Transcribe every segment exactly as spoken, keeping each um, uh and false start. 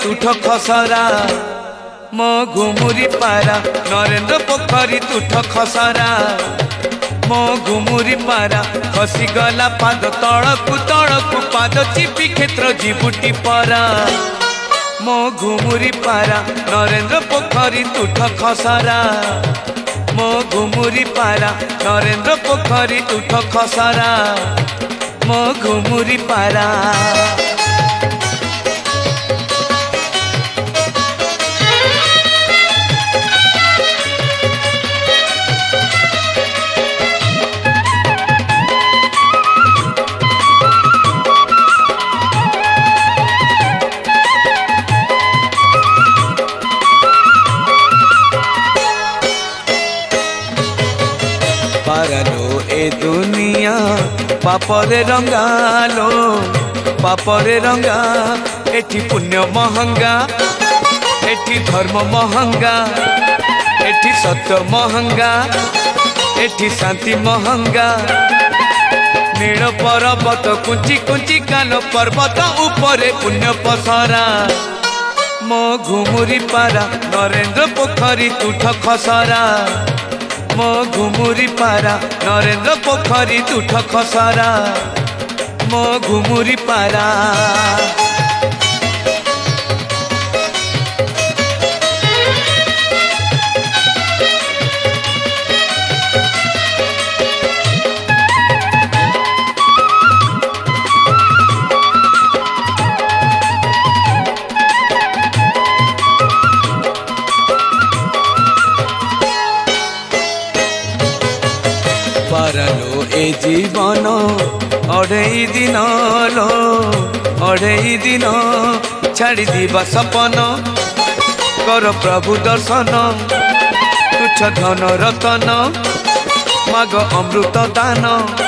तुठ खसरा मो घुमुरी पारा नरेंद्र पोखरी तुठ खसरा मो घुमुरी पारा खसीगला पाद तड़कू तड़कू पाद चिपी क्षेत्र जीवुटी परा मो घुमुरी पारा नरेंद्र पोखरी तुठ खसरा मो घुमुरी पारा नरेंद्र पोखरी तुठ खसरा मो घुमुरी पारा पारालो ए दुनिया पापरे रंगालो पापरे रंगा एठी पुण्य महंगा एठी धर्म महंगा एठी सत्य महंगा एठी शांति महंगा नील पर्वत कुंची कुंची काल पर्वत ऊपर पुण्य पसरा मो घुमुरी पारा नरेंद्र पोखरी तुठ खसरा मो घुमुरी पारा नरेंद्र पोखरी तुठ खसरा मो घुमुरी पारा पारालो ए जीवन अढ़ई दिन लो अढ़ई दिन छाड़ी दिवा सपन कर प्रभु दर्शन तुच्छ धन रतन माग अमृत दान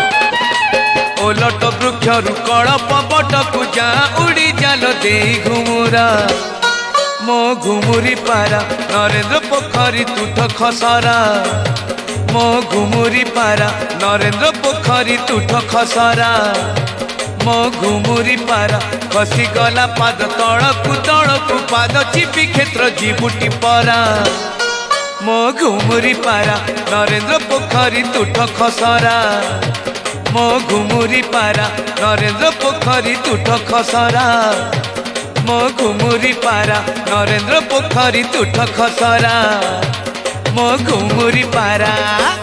ओलट वृक्ष कड़प बट पूजा उड़ी जाल दे घुमुरा मो घुमुरी पारा नरेंद्र पोखरी तुठ खसरा मो घुमुरी पारा नरेंद्र पोखरी तुठ खसरा मो घुमुरी पारा खसीगला पाद तड़कू तड़कू पाद चिपी क्षेत्र जीवुटी परा मो घुमुरी पारा नरेंद्र पोखरी तुठ खसरा मो घुमुरी पारा नरेंद्र पोखरी तुठ खसरा मो घुमुरी पारा नरेंद्र पोखरी तुठ खसरा मो घुमुरी पारा।